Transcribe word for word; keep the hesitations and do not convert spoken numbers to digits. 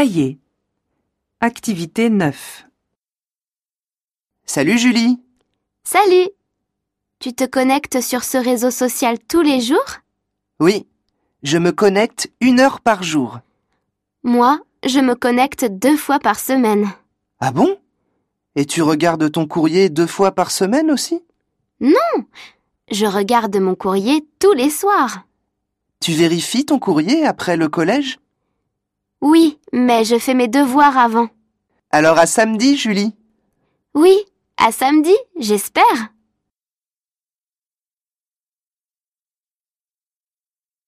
Cahier. Activité neuf. Salut Julie. Salut! Tu te connectes sur ce réseau social tous les jours? Oui, je me connecte une heure par jour. Moi, je me connecte deux fois par semaine. Ah bon? Et tu regardes ton courrier deux fois par semaine aussi? Non! Je regarde mon courrier tous les soirs. Tu vérifies ton courrier après le collège? Oui, mais je fais mes devoirs avant. Alors à samedi, Julie. Oui, à samedi, j'espère.